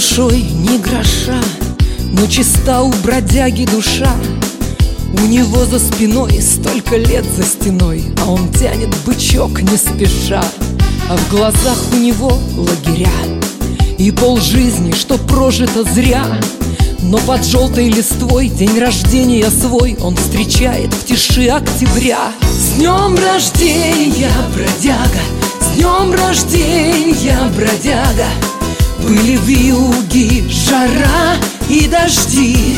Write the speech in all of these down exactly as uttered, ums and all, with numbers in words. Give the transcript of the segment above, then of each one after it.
душой ни гроша, но чиста у бродяги душа. У него за спиной столько лет за стеной, а он тянет бычок не спеша. А в глазах у него лагеря и полжизни, что прожито зря. Но под желтой листвой день рождения свой он встречает в тиши октября. С днем рождения, бродяга! С днем рождения, бродяга! Были вьюги, жара и дожди.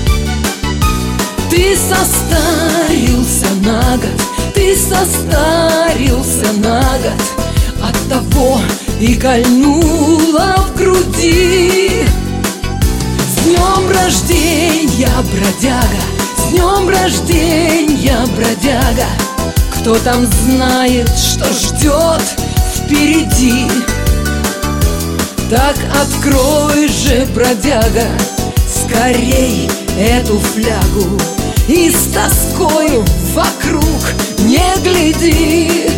Ты состарился на год, ты состарился на год. Оттого и кольнуло в груди. С днем рождения, бродяга! С днем рождения, бродяга! Кто там знает, что ждет впереди? Так открой же, бродяга, скорей эту флягу и с тоскою вокруг не гляди.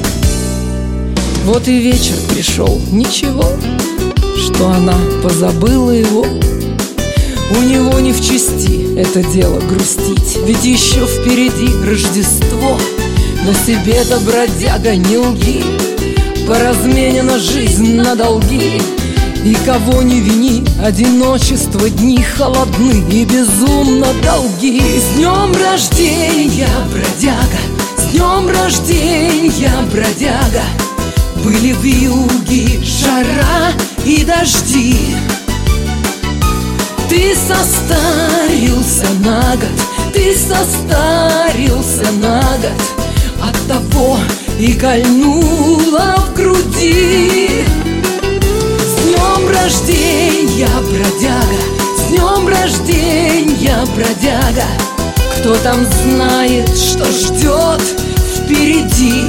Вот и вечер пришел, ничего, что она позабыла его. У него не в чести это дело грустить, ведь еще впереди Рождество. Но себе-то, бродяга, не лги, поразменена жизнь на долги. И кого не вини, одиночество, дни холодны и безумно долги. С днем рождения, бродяга! С днем рождения, бродяга! Были вьюги, жара и дожди. Ты состарился на год, ты состарился на год. Оттого и кольнуло в груди. С днем рождения, бродяга! С днем рождения, бродяга! Кто там знает, что ждет впереди?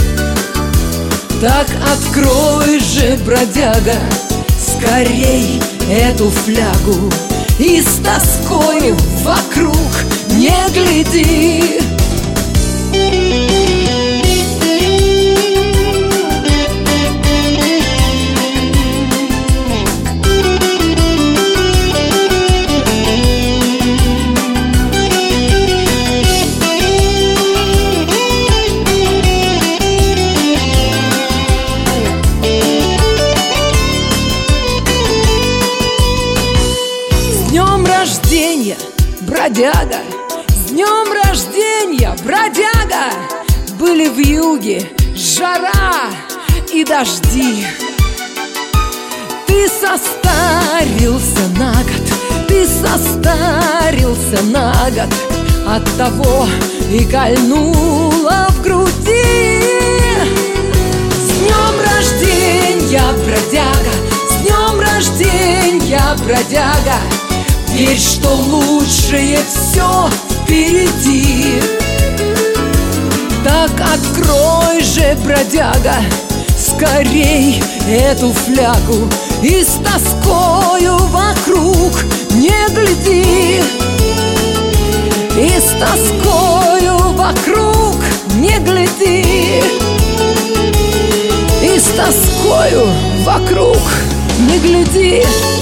Так открой же, бродяга, скорей эту флягу и с тоскою вокруг не гляди. С днем рождения, бродяга! С днем рождения, бродяга! Были вьюги, жара и дожди. Ты состарился на год, ты состарился на год. Оттого и кольнуло в груди. С днем рождения, бродяга! С днем рождения, бродяга! Верь, что лучшее все впереди. Так открой же, бродяга, скорей эту флягу и с тоскою вокруг не гляди. И с тоскою вокруг не гляди. И с тоскою вокруг не гляди.